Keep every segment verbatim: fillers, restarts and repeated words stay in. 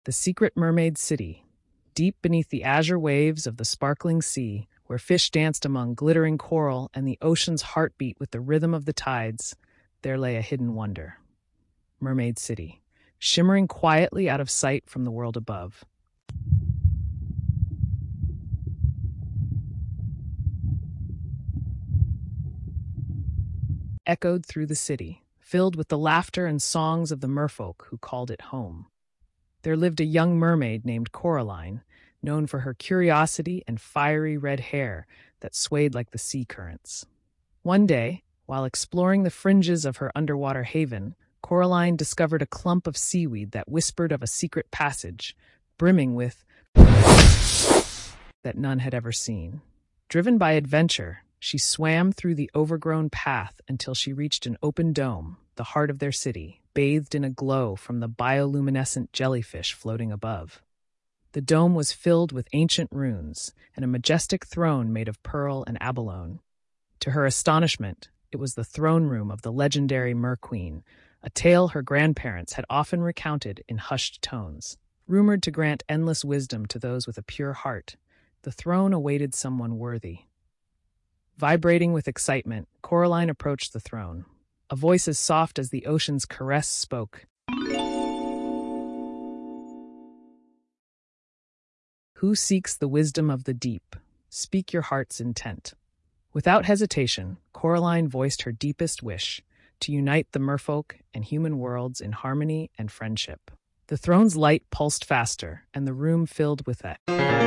The secret mermaid city. Deep beneath the azure waves of the sparkling sea, where fish danced among glittering coral and the ocean's heartbeat with the rhythm of the tides, there lay a hidden wonder. Mermaid City, shimmering quietly out of sight from the world above. Echoed through the city, filled with the laughter and songs of the merfolk who called it home. There lived a young mermaid named Coraline, known for her curiosity and fiery red hair that swayed like the sea currents. One day, while exploring the fringes of her underwater haven, Coraline discovered a clump of seaweed that whispered of a secret passage, brimming with that none had ever seen. Driven by adventure, she swam through the overgrown path until she reached an open dome, the heart of their city, bathed in a glow from the bioluminescent jellyfish floating above. The dome was filled with ancient runes and a majestic throne made of pearl and abalone. To her astonishment, it was the throne room of the legendary Mer Queen, a tale her grandparents had often recounted in hushed tones. Rumored to grant endless wisdom to those with a pure heart, the throne awaited someone worthy. Vibrating with excitement, Coraline approached the throne. A voice as soft as the ocean's caress spoke. Who seeks the wisdom of the deep? Speak your heart's intent. Without hesitation, Coraline voiced her deepest wish, to unite the merfolk and human worlds in harmony and friendship. The throne's light pulsed faster, and the room filled with it.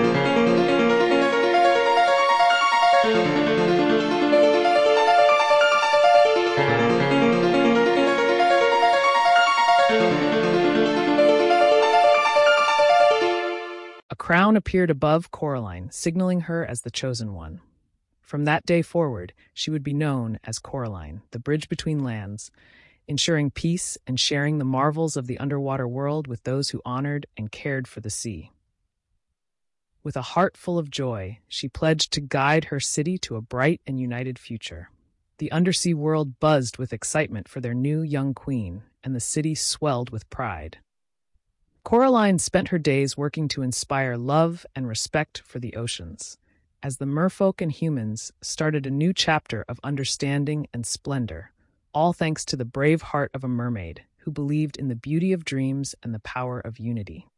A crown appeared above Coraline, signaling her as the chosen one. From that day forward, she would be known as Coraline, the bridge between lands, ensuring peace and sharing the marvels of the underwater world with those who honored and cared for the sea. With a heart full of joy, she pledged to guide her city to a bright and united future. The undersea world buzzed with excitement for their new young queen, and the city swelled with pride. Coraline spent her days working to inspire love and respect for the oceans, as the merfolk and humans started a new chapter of understanding and splendor, all thanks to the brave heart of a mermaid who believed in the beauty of dreams and the power of unity.